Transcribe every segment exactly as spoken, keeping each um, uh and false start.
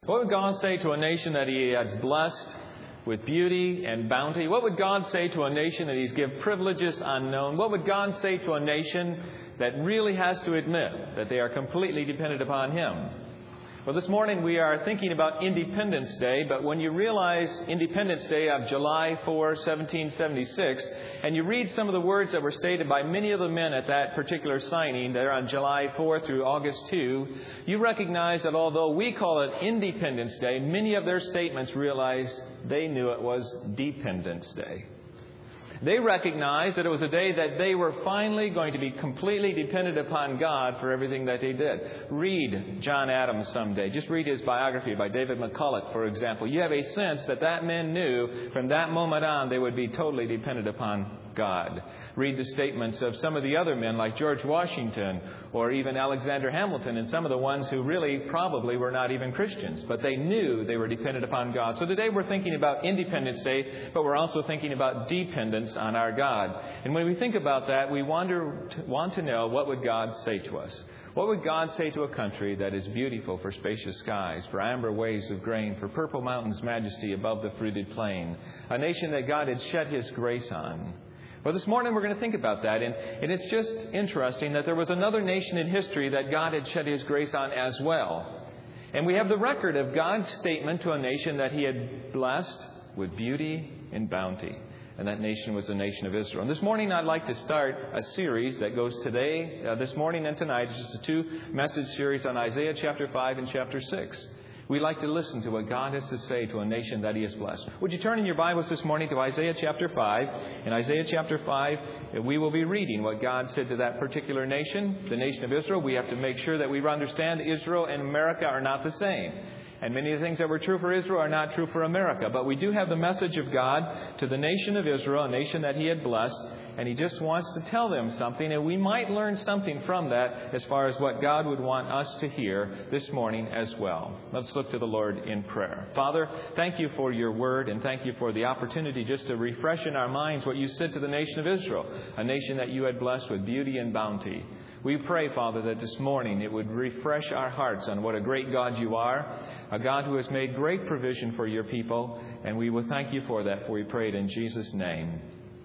What would God say to a nation that He has blessed with beauty and bounty? What would God say to a nation that He's given privileges unknown? What would God say to a nation that really has to admit that they are completely dependent upon Him? Well, this morning we are thinking about Independence Day, but when you realize Independence Day of July fourth, seventeen seventy-six, and you read some of the words that were stated by many of the men at that particular signing there on July fourth through August second, you recognize that although we call it Independence Day, many of their statements realized they knew it was Dependence Day. They recognized that it was a day that they were finally going to be completely dependent upon God for everything that they did. Read John Adams someday. Just read his biography by David McCulloch, for example. You have a sense that that man knew from that moment on they would be totally dependent upon God. Read the statements of some of the other men like George Washington or even Alexander Hamilton and some of the ones who really probably were not even Christians, but they knew they were dependent upon God. So today we're thinking about Independence Day, but we're also thinking about dependence on our God. And when we think about that, we wonder, want to know, what would God say to us? What would God say to a country that is beautiful for spacious skies, for amber waves of grain, for purple mountains' majesty above the fruited plain, a nation that God had shed His grace on? Well, this morning we're going to think about that, and, and it's just interesting that there was another nation in history that God had shed His grace on as well. And we have the record of God's statement to a nation that He had blessed with beauty and bounty. And that nation was the nation of Israel. And this morning I'd like to start a series that goes today, uh, this morning and tonight. It's just a two-message series on Isaiah chapter five and chapter six. We like to listen to what God has to say to a nation that He has blessed. Would you turn in your Bibles this morning to Isaiah chapter five? In Isaiah chapter five, we will be reading what God said to that particular nation, the nation of Israel. We have to make sure that we understand Israel and America are not the same. And many of the things that were true for Israel are not true for America. But we do have the message of God to the nation of Israel, a nation that He had blessed. And He just wants to tell them something. And we might learn something from that as far as what God would want us to hear this morning as well. Let's look to the Lord in prayer. Father, thank You for Your word. And thank You for the opportunity just to refresh in our minds what You said to the nation of Israel, a nation that You had blessed with beauty and bounty. We pray, Father, that this morning it would refresh our hearts on what a great God You are, a God who has made great provision for Your people, and we will thank You for that, for we pray it in Jesus' name.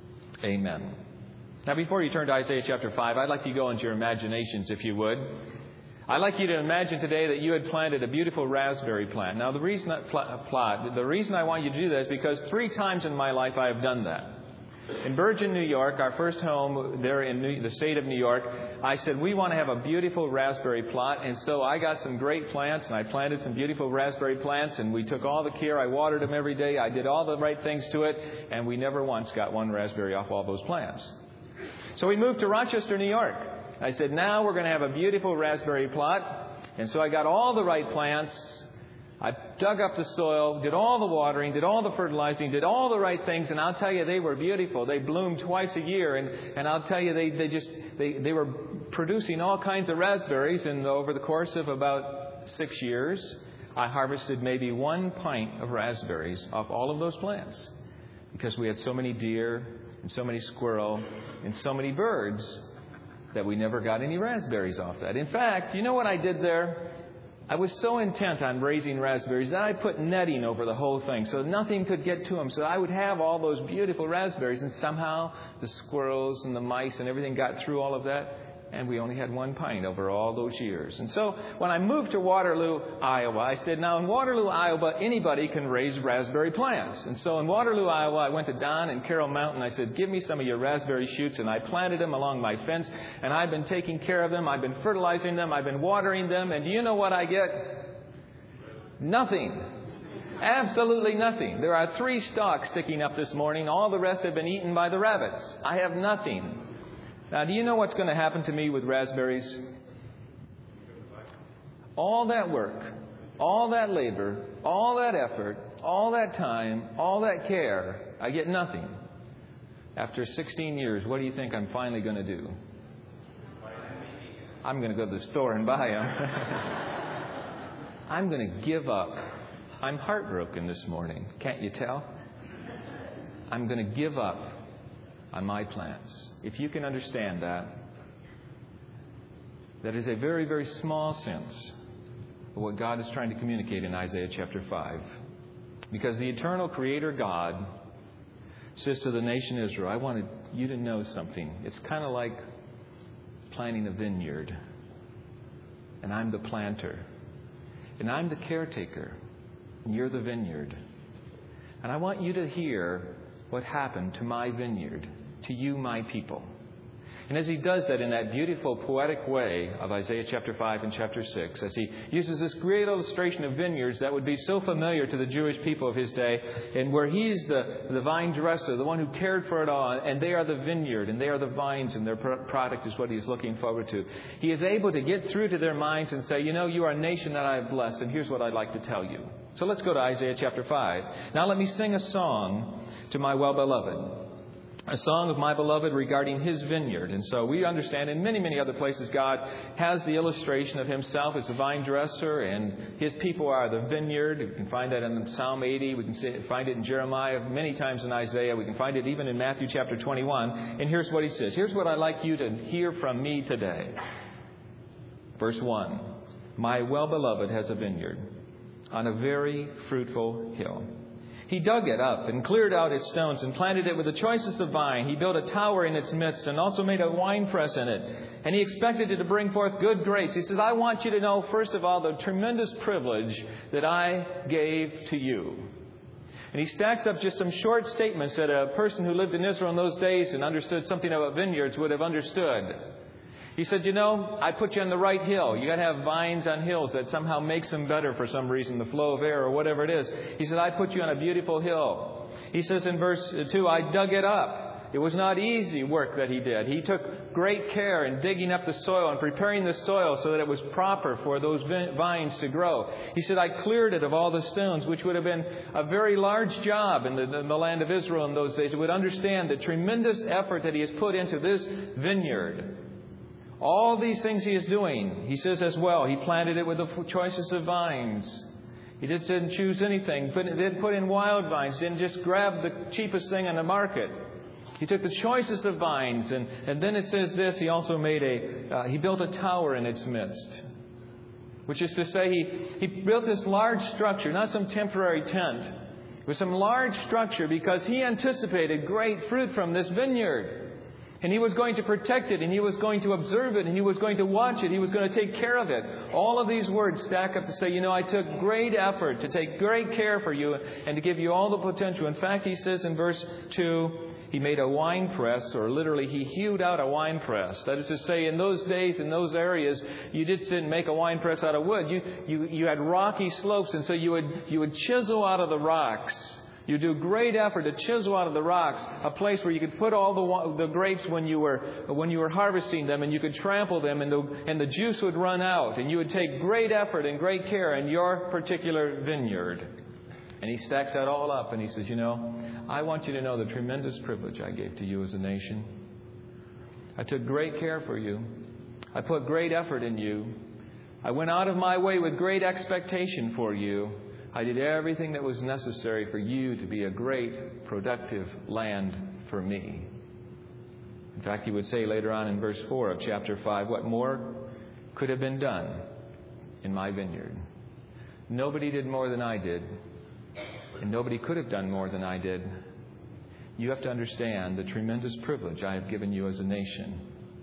Amen. Now, before you turn to Isaiah chapter five, I'd like you to go into your imaginations, if you would. I'd like you to imagine today that you had planted a beautiful raspberry plant. Now, the reason I pl- plot, the reason I want you to do that is because three times in my life I have done that. In Bergen, New York, our first home there in New, the state of New York, I said, we want to have a beautiful raspberry plot. And so I got some great plants, and I planted some beautiful raspberry plants, and we took all the care. I watered them every day. I did all the right things to it, and we never once got one raspberry off all those plants. So we moved to Rochester, New York. I said, now we're going to have a beautiful raspberry plot. And so I got all the right plants. I dug up the soil, did all the watering, did all the fertilizing, did all the right things, and I'll tell you, they were beautiful. They bloomed twice a year, and, and I'll tell you, they, they just they, they were producing all kinds of raspberries, and over the course of about six years, I harvested maybe one pint of raspberries off all of those plants, because we had so many deer and so many squirrel and so many birds that we never got any raspberries off that. In fact, you know what I did there? I was so intent on raising raspberries that I put netting over the whole thing so nothing could get to them. So I would have all those beautiful raspberries, and somehow the squirrels and the mice and everything got through all of that, and we only had one pint over all those years. And so when I moved to Waterloo, Iowa, I said, now in Waterloo, Iowa, anybody can raise raspberry plants. And so in Waterloo, Iowa, I went to Don and Carol Mountain. I said, give me some of your raspberry shoots. And I planted them along my fence. And I've been taking care of them. I've been fertilizing them. I've been watering them. And do you know what I get? Nothing. Absolutely nothing. There are three stalks sticking up this morning. All the rest have been eaten by the rabbits. I have nothing. Now, do you know what's going to happen to me with raspberries? All that work, all that labor, all that effort, all that time, all that care, I get nothing. After sixteen years, what do you think I'm finally going to do? I'm going to go to the store and buy them. I'm going to give up. I'm heartbroken this morning. Can't you tell? I'm going to give up on my plants. If you can understand that, that is a very, very small sense of what God is trying to communicate in Isaiah chapter five. Because the eternal Creator God says to the nation Israel, I wanted you to know something. It's kind of like planting a vineyard. And I'm the planter. And I'm the caretaker. And you're the vineyard. And I want you to hear what happened to my vineyard, to you, my people. And as he does that in that beautiful poetic way of Isaiah chapter five and chapter six, as he uses this great illustration of vineyards that would be so familiar to the Jewish people of his day, and where he's the, the vine dresser, the one who cared for it all, and they are the vineyard, and they are the vines, and their product is what he's looking forward to. He is able to get through to their minds and say, you know, you are a nation that I have blessed, and here's what I'd like to tell you. So let's go to Isaiah chapter five. Now let me sing a song to my well-beloved. A song of my beloved regarding his vineyard. And so we understand in many, many other places God has the illustration of himself as a vine dresser, and his people are the vineyard. We can find that in Psalm eighty. We can see, find it in Jeremiah, many times in Isaiah. We can find it even in Matthew chapter twenty-one. And here's what he says. Here's what I'd like you to hear from me today. Verse one. My well-beloved has a vineyard on a very fruitful hill. He dug it up and cleared out its stones and planted it with the choicest of vine. He built a tower in its midst and also made a winepress in it. And he expected it to bring forth good grapes. He says, I want you to know, first of all, the tremendous privilege that I gave to you. And he stacks up just some short statements that a person who lived in Israel in those days and understood something about vineyards would have understood. He said, you know, I put you on the right hill. You got to have vines on hills that somehow makes them better for some reason, the flow of air or whatever it is. He said, I put you on a beautiful hill. He says in verse two, I dug it up. It was not easy work that he did. He took great care in digging up the soil and preparing the soil so that it was proper for those vines to grow. He said, I cleared it of all the stones, which would have been a very large job in the, in the land of Israel in those days. It would understand the tremendous effort that he has put into this vineyard. All these things he is doing, he says as well, he planted it with the choicest of vines. He just didn't choose anything. He didn't put in wild vines. He didn't just grab the cheapest thing on the market. He took the choicest of vines. And, and then it says this, he also made a, uh, he built a tower in its midst. Which is to say, he, he built this large structure, not some temporary tent. It was some large structure because he anticipated great fruit from this vineyard. And he was going to protect it, and he was going to observe it, and he was going to watch it. He was going to take care of it. All of these words stack up to say, you know, I took great effort to take great care for you and to give you all the potential. In fact, he says in verse two, he made a wine press, or literally he hewed out a wine press. That is to say, in those days, in those areas, you just didn't make a wine press out of wood. You you, you had rocky slopes, and so you would you would chisel out of the rocks. You do great effort to chisel out of the rocks a place where you could put all the the grapes when you were when you were harvesting them, and you could trample them, and the and the juice would run out, and you would take great effort and great care in your particular vineyard. And he stacks that all up, and he says, you know, I want you to know the tremendous privilege I gave to you as a nation. I took great care for you. I put great effort in you. I went out of my way with great expectation for you. I did everything that was necessary for you to be a great, productive land for me. In fact, he would say later on in verse four of chapter five, what more could have been done in my vineyard? Nobody did more than I did, and nobody could have done more than I did. You have to understand the tremendous privilege I have given you as a nation.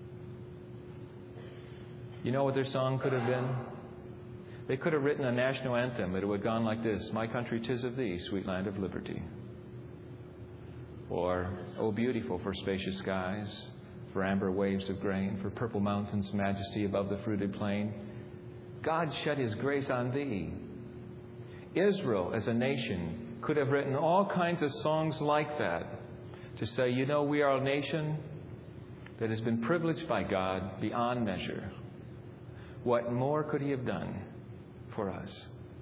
You know what their song could have been? They could have written a national anthem. It would have gone like this: My country, 'tis of thee, sweet land of liberty. Or, oh, beautiful for spacious skies, for amber waves of grain, for purple mountains, majesty above the fruited plain. God shed his grace on thee. Israel, as a nation, could have written all kinds of songs like that to say, you know, we are a nation that has been privileged by God beyond measure. What more could he have done for us?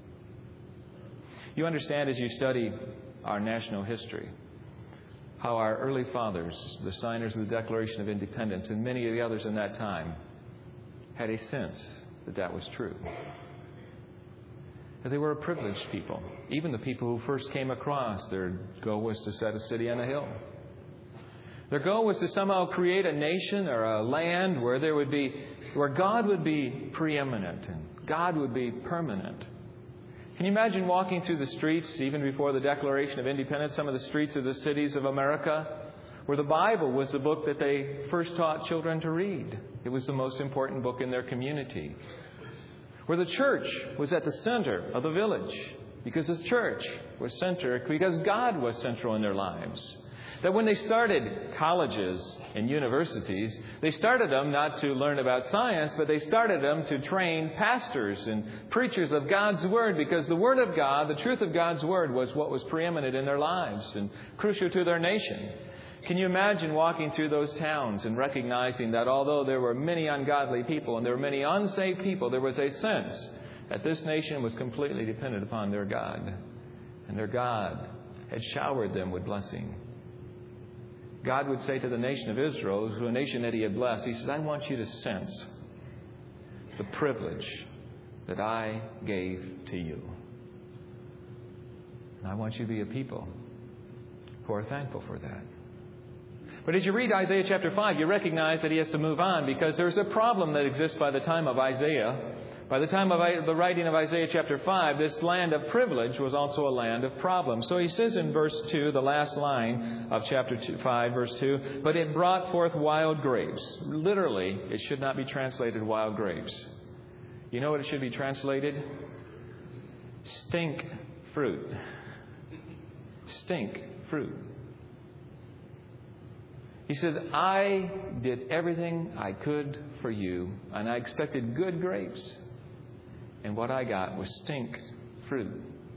You understand, as you study our national history, how our early fathers, the signers of the Declaration of Independence, and many of the others in that time, had a sense that that was true. That they were a privileged people. Even the people who first came across, their goal was to set a city on a hill. Their goal was to somehow create a nation or a land where there would be, where God would be preeminent and God would be permanent. Can you imagine walking through the streets, even before the Declaration of Independence, some of the streets of the cities of America, where the Bible was the book that they first taught children to read? It was the most important book in their community. Where the church was at the center of the village, because the church was center, because God was central in their lives. That when they started colleges and universities, they started them not to learn about science, but they started them to train pastors and preachers of God's Word, because the Word of God, the truth of God's Word, was what was preeminent in their lives and crucial to their nation. Can you imagine walking through those towns and recognizing that although there were many ungodly people and there were many unsaved people, there was a sense that this nation was completely dependent upon their God. And their God had showered them with blessing. God would say to the nation of Israel, to a nation that He had blessed, He says, I want you to sense the privilege that I gave to you. And I want you to be a people who are thankful for that. But as you read Isaiah chapter five, you recognize that he has to move on, because there's a problem that exists by the time of Isaiah. By the time of the writing of Isaiah chapter five, this land of privilege was also a land of problems. So he says in verse two, the last line of chapter five, verse two, but it brought forth wild grapes. Literally, it should not be translated wild grapes. You know what it should be translated? Stink fruit. Stink fruit. He said, I did everything I could for you, and I expected good grapes. And what I got was stink fruit.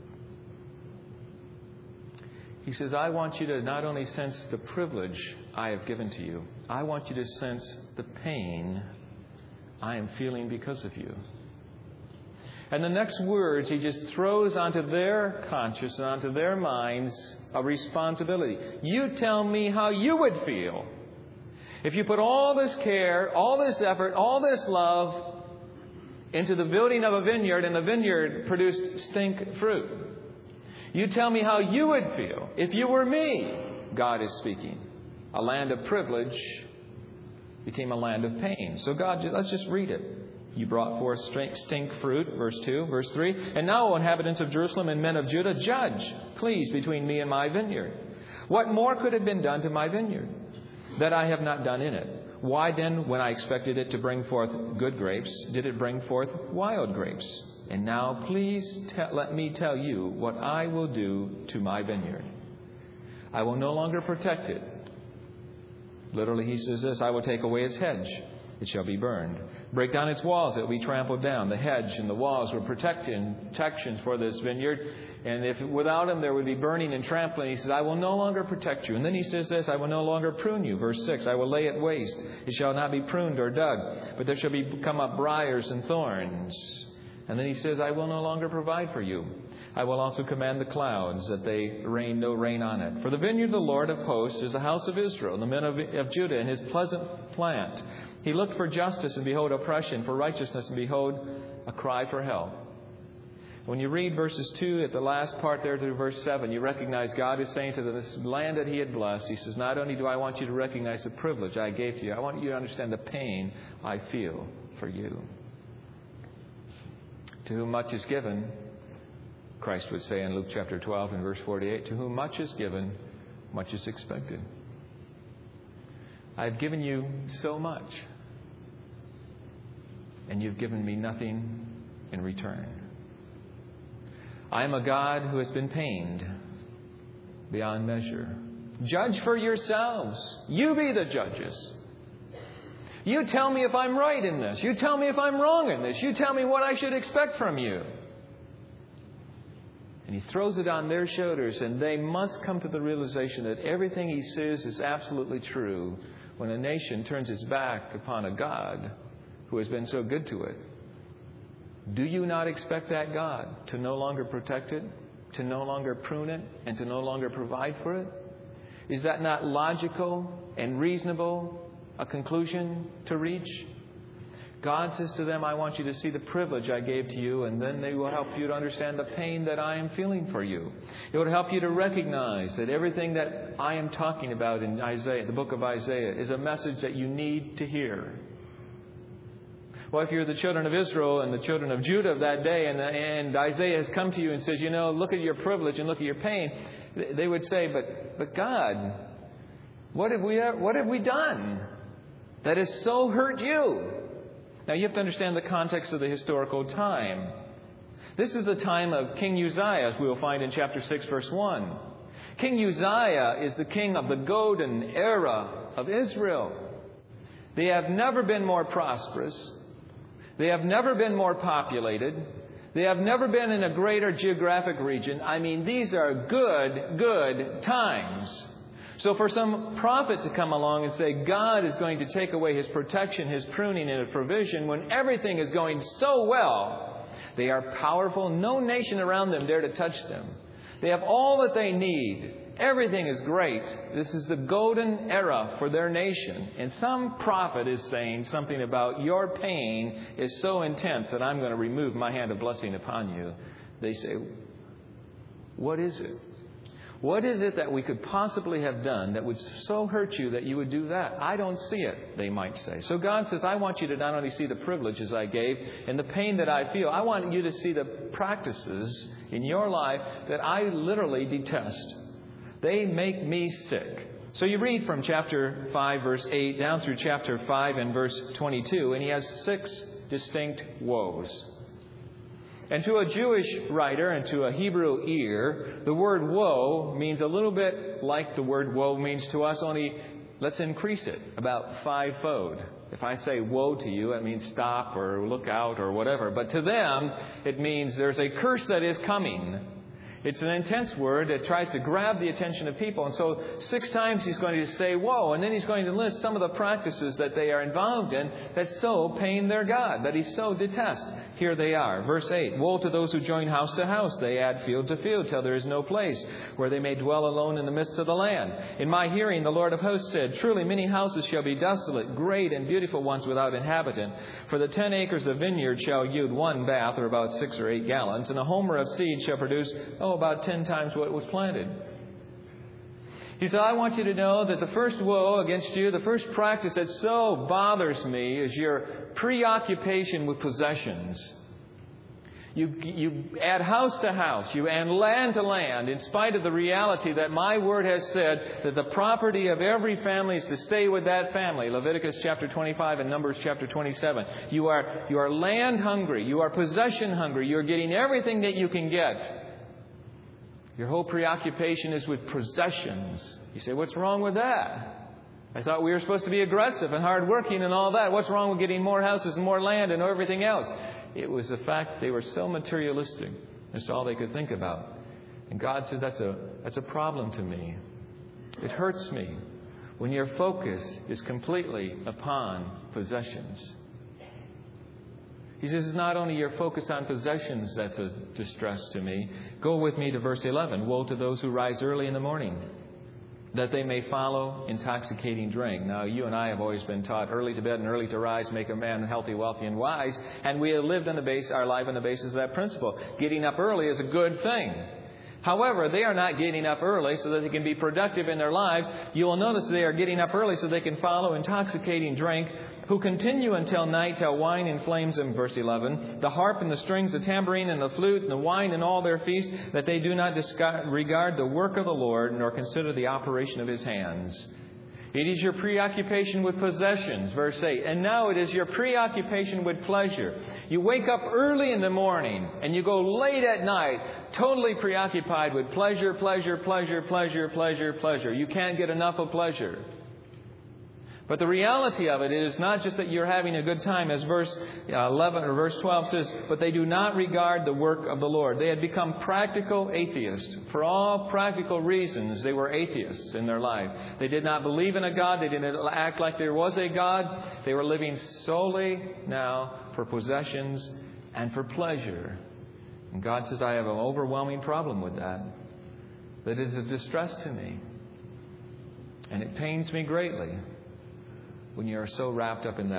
He says, I want you to not only sense the privilege I have given to you, I want you to sense the pain I am feeling because of you. And the next words, he just throws onto their conscience and onto their minds a responsibility. You tell me how you would feel if you put all this care, all this effort, all this love into the building of a vineyard, and the vineyard produced stink fruit. You tell me how you would feel if you were me. God is speaking. A land of privilege became a land of pain. So God, let's just read it. You brought forth stink fruit, verse two, verse three. And now, O inhabitants of Jerusalem and men of Judah, judge, please, between me and my vineyard. What more could have been done to my vineyard that I have not done in it? Why then, when I expected it to bring forth good grapes, did it bring forth wild grapes? And now, please te- let me tell you what I will do to my vineyard. I will no longer protect it. Literally, he says this, I will take away its hedge. It shall be burned. Break down its walls, it will be trampled down. The hedge and the walls were protection, protections for this vineyard. And if without them there would be burning and trampling. He says, I will no longer protect you. And then he says this, I will no longer prune you. Verse six, I will lay it waste. It shall not be pruned or dug, but there shall be come up briars and thorns. And then he says, I will no longer provide for you. I will also command the clouds that they rain no rain on it. For the vineyard of the Lord of hosts is the house of Israel, the men of, of Judah, and his pleasant plant. He looked for justice, and behold, oppression, for righteousness, and behold, a cry for help. When you read verses two at the last part there to verse seven, you recognize God is saying to them, this land that He had blessed, He says, not only do I want you to recognize the privilege I gave to you, I want you to understand the pain I feel for you. To whom much is given, Christ would say in Luke chapter twelve and verse forty-eight, to whom much is given, much is expected. I've given you so much, and you've given me nothing in return. I am a God who has been pained beyond measure. Judge for yourselves. You be the judges. You tell me if I'm right in this. You tell me if I'm wrong in this. You tell me what I should expect from you. And he throws it on their shoulders, and they must come to the realization that everything he says is absolutely true when a nation turns its back upon a God who has been so good to it. Do you not expect that God to no longer protect it, to no longer prune it, and to no longer provide for it? Is that not logical and reasonable a conclusion to reach? God says to them, I want you to see the privilege I gave to you, and then they will help you to understand the pain that I am feeling for you. It will help you to recognize that everything that I am talking about in Isaiah, the book of Isaiah, is a message that you need to hear. Well, if you're the children of Israel and the children of Judah of that day, and, and Isaiah has come to you and says, you know, look at your privilege and look at your pain, they would say, but but God, what have we what have we done that has so hurt you? Now, you have to understand the context of the historical time. This is the time of King Uzziah, as we will find in chapter six, verse one. King Uzziah is the king of the golden era of Israel. They have never been more prosperous. They have never been more populated. They have never been in a greater geographic region. I mean, these are good, good times. So for some prophet to come along and say God is going to take away His protection, His pruning, and His provision when everything is going so well, they are powerful. No nation around them dare to touch them. They have all that they need. Everything is great. This is the golden era for their nation. And some prophet is saying something about your pain is so intense that I'm going to remove my hand of blessing upon you. They say, what is it? What is it that we could possibly have done that would so hurt you that you would do that? I don't see it, they might say. So God says, I want you to not only see the privileges I gave and the pain that I feel, I want you to see the practices in your life that I literally detest. They make me sick. So you read from chapter five, verse eight, down through chapter five and verse twenty-two, and he has six distinct woes. And to a Jewish writer and to a Hebrew ear, the word woe means a little bit like the word woe means to us, only let's increase it about fivefold. If I say woe to you, it means stop or look out or whatever. But to them, it means there's a curse that is coming. It's an intense word that tries to grab the attention of people. And so six times he's going to say, woe. And then he's going to list some of the practices that they are involved in that so pain their God, that he so detests. Here they are. Verse eight, woe to those who join house to house. They add field to field till there is no place where they may dwell alone in the midst of the land. In my hearing, the Lord of hosts said, truly many houses shall be desolate, great and beautiful ones without inhabitant. For the ten acres of vineyard shall yield one bath, or about six or eight gallons, and a homer of seed shall produce, oh, about ten times what was planted. He said, I want you to know that the first woe against you, the first practice that so bothers me is your preoccupation with possessions. You, you add house to house, you add land to land, in spite of the reality that my word has said that the property of every family is to stay with that family. Leviticus chapter twenty-five and Numbers chapter twenty-seven. You are, you are land hungry. You are possession hungry. You are getting everything that you can get. Your whole preoccupation is with possessions. You say, what's wrong with that? I thought we were supposed to be aggressive and hardworking and all that. What's wrong with getting more houses and more land and everything else? It was the fact they were so materialistic. That's all they could think about. And God said, that's a, that's a problem to me. It hurts me when your focus is completely upon possessions. He says, it's not only your focus on possessions that's a distress to me. Go with me to verse eleven. Woe to those who rise early in the morning, that they may follow intoxicating drink. Now, you and I have always been taught early to bed and early to rise make a man healthy, wealthy, and wise. And we have lived on the base, our life on the basis of that principle. Getting up early is a good thing. However, they are not getting up early so that they can be productive in their lives. You will notice they are getting up early so they can follow intoxicating drink, who continue until night till wine inflames them, verse eleven. The harp and the strings, the tambourine and the flute and the wine and all their feasts, that they do not disregard the work of the Lord, nor consider the operation of His hands. It is your preoccupation with possessions, verse eight. And now it is your preoccupation with pleasure. You wake up early in the morning and you go late at night, totally preoccupied with pleasure, pleasure, pleasure, pleasure, pleasure, pleasure. You can't get enough of pleasure. But the reality of it is not just that you're having a good time, as verse eleven or verse twelve says, but they do not regard the work of the Lord. They had become practical atheists. For all practical reasons, they were atheists in their life. They did not believe in a God. They didn't act like there was a God. They were living solely now for possessions and for pleasure. And God says, I have an overwhelming problem with that. That is a distress to me. And it pains me greatly when you are so wrapped up in that.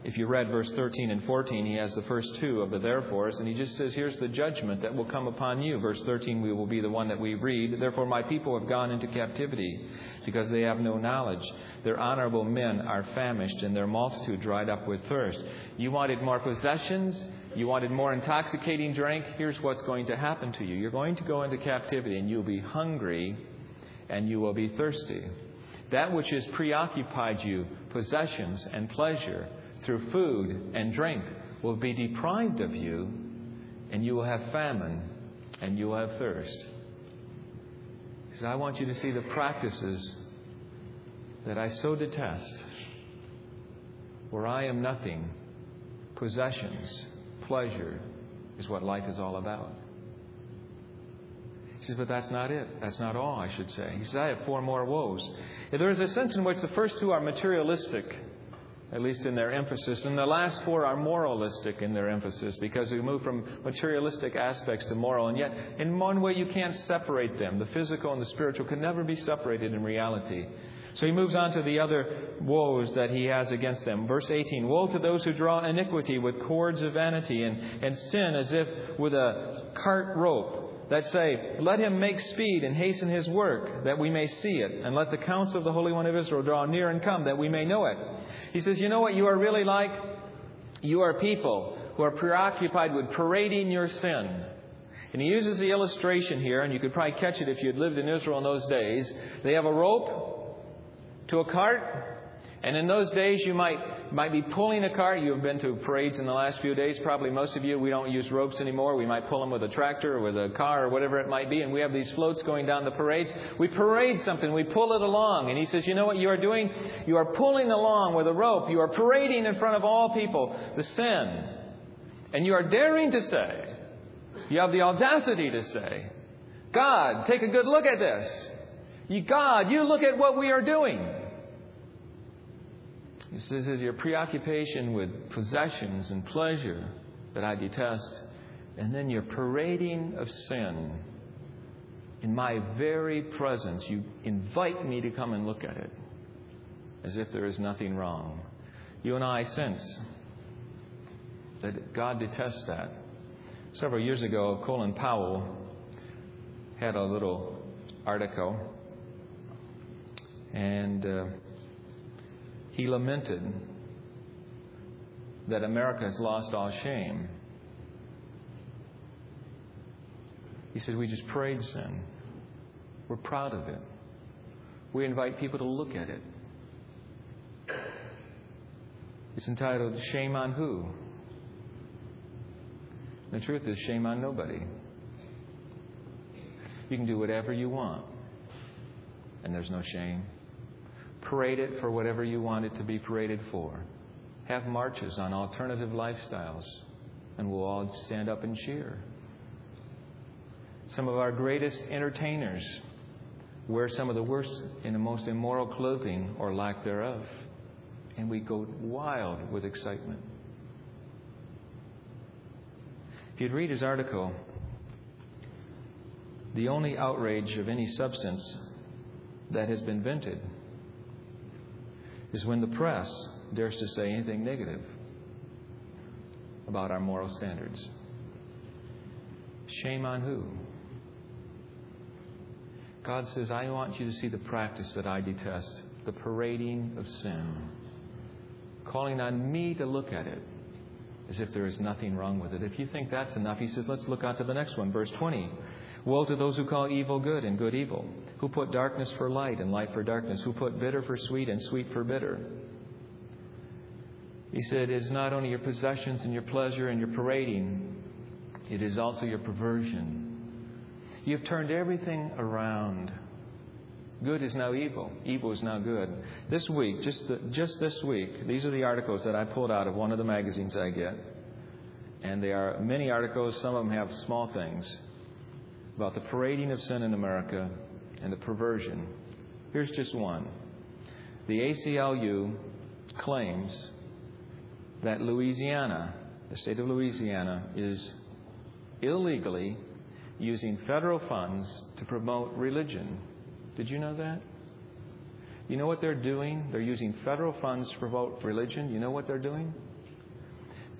if you read verse thirteen and fourteen, he has the first two of the therefores, and he just says, here's the judgment that will come upon you. Verse thirteen, we will be the one that we read. Therefore my people have gone into captivity, because they have no knowledge. Their honorable men are famished, and their multitude dried up with thirst. You wanted more possessions? You wanted more intoxicating drink? Here's what's going to happen to you. You're going to go into captivity, and you'll be hungry, and you will be thirsty. That which has preoccupied you, possessions and pleasure, through food and drink, will be deprived of you, and you will have famine, and you will have thirst. Because I want you to see the practices that I so detest, where I am nothing. Possessions, pleasure is what life is all about. He says, but that's not it. That's not all, I should say. He says, I have four more woes. There is a sense in which the first two are materialistic, at least in their emphasis, and the last four are moralistic in their emphasis, because we move from materialistic aspects to moral. And yet, in one way, you can't separate them. The physical and the spiritual can never be separated in reality. So he moves on to the other woes that he has against them. Verse eighteen, woe to those who draw iniquity with cords of vanity, and, and sin as if with a cart rope, that say, let him make speed and hasten his work, that we may see it. And let the counsel of the Holy One of Israel draw near and come, that we may know it. He says, you know what you are really like? You are people who are preoccupied with parading your sin. And he uses the illustration here, and you could probably catch it if you had lived in Israel in those days. They have a rope to a cart, and in those days you might might be pulling a cart. You've been to parades in the last few days, probably most of you. We don't use ropes anymore. We might pull them with a tractor or with a car or whatever it might be, and we have these floats going down the parades. We parade something. We pull it along. And he says, you know what you are doing? You are pulling along with a rope. You are parading in front of all people the sin. And you are daring to say, you have the audacity to say, God, take a good look at this. You, God, you look at what we are doing. He says, it's your preoccupation with possessions and pleasure that I detest, and then your parading of sin. In my very presence, you invite me to come and look at it, as if there is nothing wrong. You and I sense that God detests that. Several years ago, Colin Powell had a little article, and uh, he lamented that America has lost all shame. He said, we just parade sin. We're proud of it. We invite people to look at it. It's entitled, Shame on Who? The truth is, shame on nobody. You can do whatever you want, and there's no shame. Parade it for whatever you want it to be paraded for. Have marches on alternative lifestyles, and we'll all stand up and cheer. Some of our greatest entertainers wear some of the worst and the most immoral clothing or lack thereof, and we go wild with excitement. If you'd read his article, the only outrage of any substance that has been vented is when the press dares to say anything negative about our moral standards. Shame on who? God says, I want you to see the practice that I detest, the parading of sin, calling on me to look at it as if there is nothing wrong with it. If you think that's enough, he says, let's look on to the next one, verse twenty. Woe to those who call evil good and good evil, who put darkness for light and light for darkness, who put bitter for sweet and sweet for bitter. He said, it's not only your possessions and your pleasure and your parading, it is also your perversion. You've turned everything around. Good is now evil. Evil is now good. This week, just the, just this week, these are the articles that I pulled out of one of the magazines I get. And they are many articles. Some of them have small things about the parading of sin in America and the perversion. Here's just one. The A C L U claims that Louisiana, the state of Louisiana, is illegally using federal funds to promote religion. Did you know that? You know what they're doing? They're using federal funds to promote religion. You know what they're doing?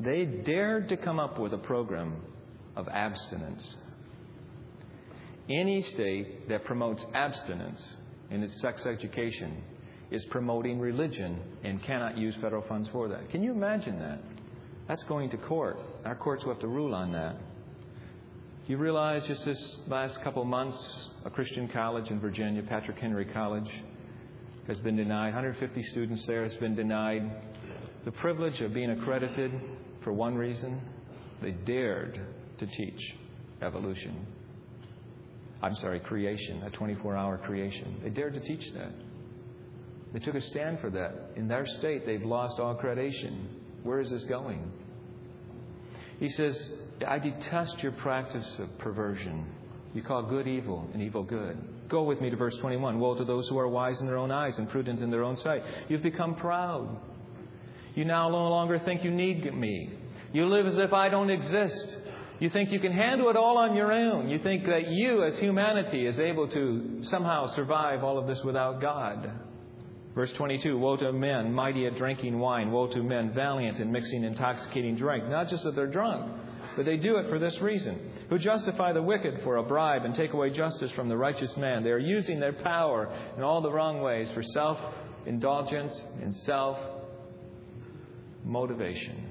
They dared to come up with a program of abstinence. Any state that promotes abstinence in its sex education is promoting religion and cannot use federal funds for that. Can you imagine that? That's going to court. Our courts will have to rule on that. You realize just this last couple months, a Christian college in Virginia, Patrick Henry College, has been denied. one hundred fifty students there has been denied the privilege of being accredited for one reason. They dared to teach evolution. I'm sorry, creation, a twenty-four hour creation. They dared to teach that. They took a stand for that. In their state, they've lost all accreditation. Where is this going? He says, I detest your practice of perversion. You call good evil and evil good. Go with me to verse twenty-one. Woe to those who are wise in their own eyes and prudent in their own sight. You've become proud. You now no longer think you need me. You live as if I don't exist. You think you can handle it all on your own. You think that you, as humanity, is able to somehow survive all of this without God. Verse twenty-two, woe to men mighty at drinking wine. Woe to men valiant in mixing intoxicating drink. Not just that they're drunk, but they do it for this reason. Who justify the wicked for a bribe and take away justice from the righteous man. They are using their power in all the wrong ways for self-indulgence and self-motivation.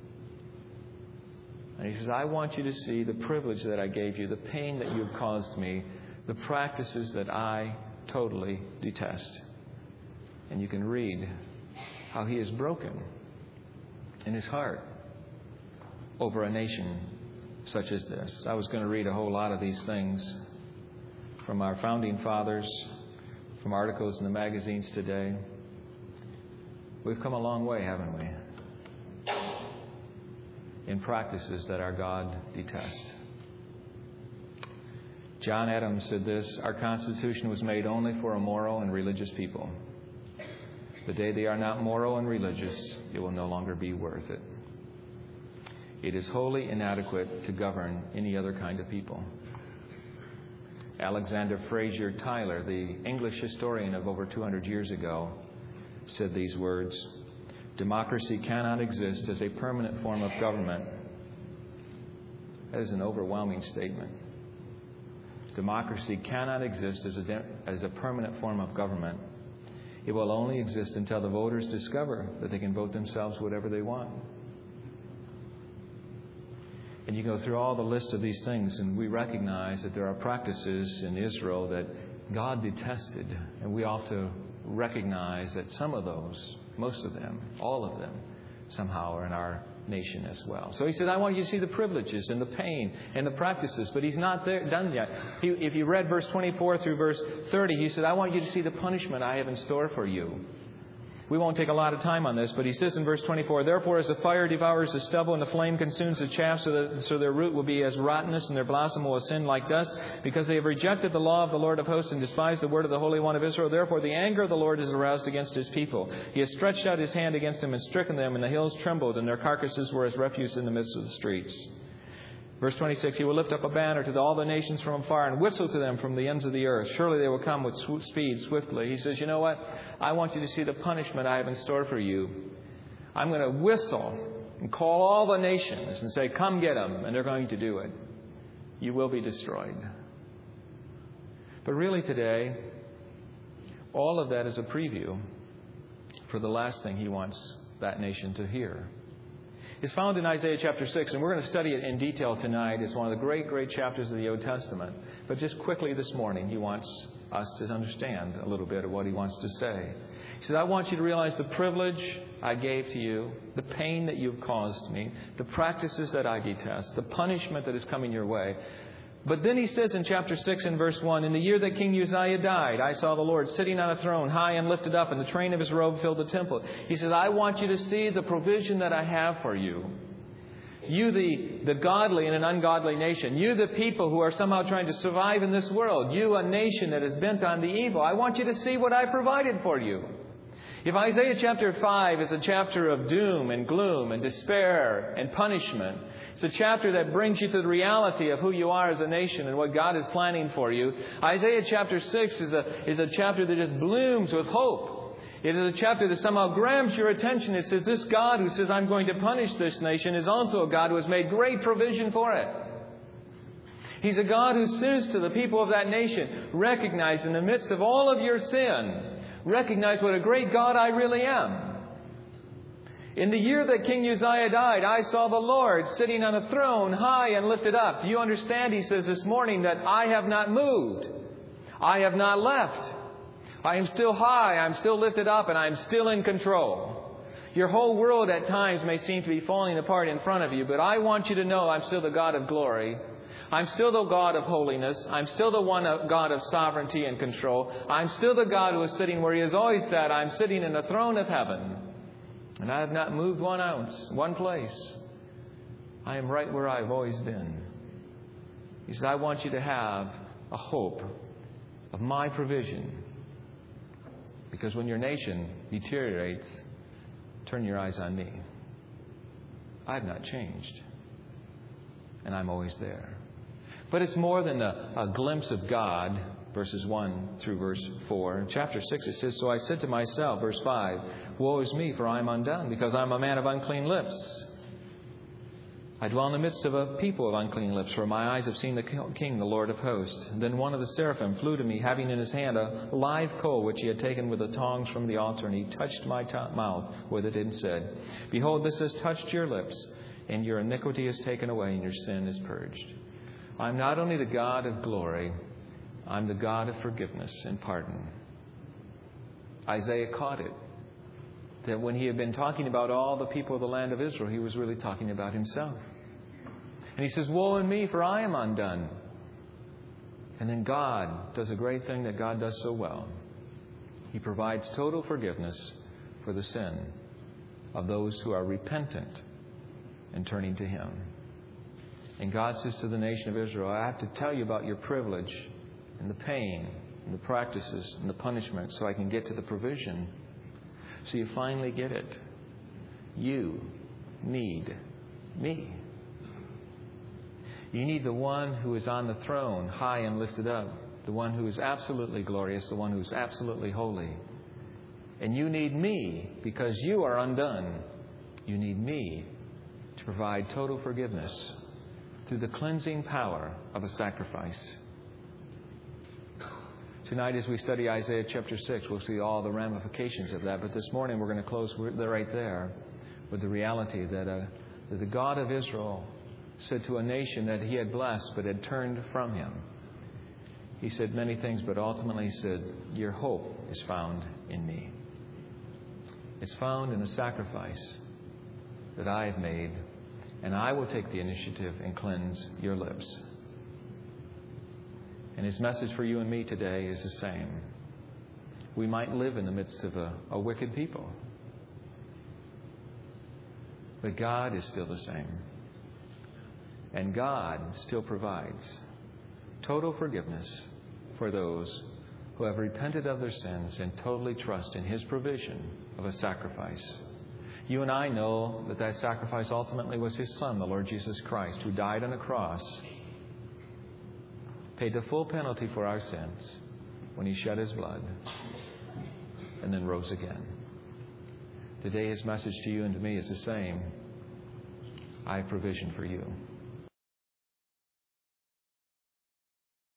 And he says, I want you to see the privilege that I gave you, the pain that you have caused me, the practices that I totally detest. And you can read how he is broken in his heart over a nation such as this. I was going to read a whole lot of these things from our founding fathers, from articles in the magazines today. We've come a long way, haven't we? In practices that our God detests. John Adams said this, our Constitution was made only for a moral and religious people. The day they are not moral and religious, it will no longer be worth it. It is wholly inadequate to govern any other kind of people. Alexander Fraser Tyler, the English historian of over two hundred years ago, said these words, democracy cannot exist as a permanent form of government. That is an overwhelming statement. Democracy cannot exist as a, de- as a permanent form of government. It will only exist until the voters discover that they can vote themselves whatever they want. And you go through all the list of these things, and we recognize that there are practices in Israel that God detested. And we ought to recognize that some of those, most of them, all of them, somehow are in our nation as well. So he said, I want you to see the privileges and the pain and the practices. But he's not there, done yet. He, if you read verse twenty-four through verse thirty, he said, I want you to see the punishment I have in store for you. We won't take a lot of time on this, but he says in verse twenty-four, therefore as the fire devours the stubble and the flame consumes the chaff, so that so their root will be as rottenness and their blossom will ascend like dust, because they have rejected the law of the Lord of hosts and despised the word of the Holy One of Israel. Therefore the anger of the Lord is aroused against his people. He has stretched out his hand against them and stricken them, and the hills trembled, and their carcasses were as refuse in the midst of the streets. Verse twenty-six, he will lift up a banner to the, all the nations from afar and whistle to them from the ends of the earth. Surely they will come with sw- speed, swiftly. He says, you know what? I want you to see the punishment I have in store for you. I'm going to whistle and call all the nations and say, come get them. And they're going to do it. You will be destroyed. But really today, all of that is a preview for the last thing he wants that nation to hear. It's found in Isaiah chapter six, and we're going to study it in detail tonight. It's one of the great, great chapters of the Old Testament. But just quickly this morning, he wants us to understand a little bit of what he wants to say. He said, I want you to realize the privilege I gave to you, the pain that you've caused me, the practices that I detest, the punishment that is coming your way. But then he says in chapter six and verse one, in the year that King Uzziah died, I saw the Lord sitting on a throne, high and lifted up, and the train of his robe filled the temple. He says, I want you to see the provision that I have for you. You, the, the godly in an ungodly nation. You, the people who are somehow trying to survive in this world. You, a nation that is bent on the evil. I want you to see what I provided for you. If Isaiah chapter five is a chapter of doom and gloom and despair and punishment, it's a chapter that brings you to the reality of who you are as a nation and what God is planning for you. Isaiah chapter six is a, is a chapter that just blooms with hope. It is a chapter that somehow grabs your attention. It says this God who says, I'm going to punish this nation, is also a God who has made great provision for it. He's a God who says to the people of that nation, recognize in the midst of all of your sin, recognize what a great God I really am. In the year that King Uzziah died, I saw the Lord sitting on a throne high and lifted up. Do you understand, he says this morning, that I have not moved. I have not left. I am still high, I'm still lifted up, and I'm still in control. Your whole world at times may seem to be falling apart in front of you, but I want you to know I'm still the God of glory. I'm still the God of holiness. I'm still the one of God of sovereignty and control. I'm still the God who is sitting where He has always sat. I'm sitting in the throne of heaven. And I have not moved one ounce, one place. I am right where I've always been. He said, I want you to have a hope of my provision. Because when your nation deteriorates, turn your eyes on me. I have not changed. And I'm always there. But it's more than a, a glimpse of God, verses one through verse four. In chapter six it says, So I said to myself, verse five, Woe is me, for I am undone, because I am a man of unclean lips. I dwell in the midst of a people of unclean lips, for my eyes have seen the King, the Lord of hosts. And then one of the seraphim flew to me, having in his hand a live coal, which he had taken with the tongs from the altar, and he touched my t- mouth with it and said, Behold, this has touched your lips, and your iniquity is taken away, and your sin is purged. I'm not only the God of glory, I'm the God of forgiveness and pardon. Isaiah caught it. That when he had been talking about all the people of the land of Israel, he was really talking about himself. And he says, Woe in me, for I am undone. And then God does a great thing that God does so well. He provides total forgiveness for the sin of those who are repentant and turning to Him. And God says to the nation of Israel, I have to tell you about your privilege and the pain and the practices and the punishment so I can get to the provision. So you finally get it. You need me. You need the one who is on the throne, high and lifted up. The one who is absolutely glorious. The one who is absolutely holy. And you need me because you are undone. You need me to provide total forgiveness through the cleansing power of a sacrifice. Tonight, as we study Isaiah chapter six, we'll see all the ramifications of that. But this morning, we're going to close right there with the reality that, uh, that the God of Israel said to a nation that He had blessed but had turned from Him. He said many things, but ultimately He said, Your hope is found in me. It's found in the sacrifice that I have made, and I will take the initiative and cleanse your lips. And His message for you and me today is the same. We might live in the midst of a, a wicked people, but God is still the same. And God still provides total forgiveness for those who have repented of their sins and totally trust in His provision of a sacrifice. You and I know that that sacrifice ultimately was His Son, the Lord Jesus Christ, who died on a cross, paid the full penalty for our sins when He shed His blood, and then rose again. Today His message to you and to me is the same. I have provision for you.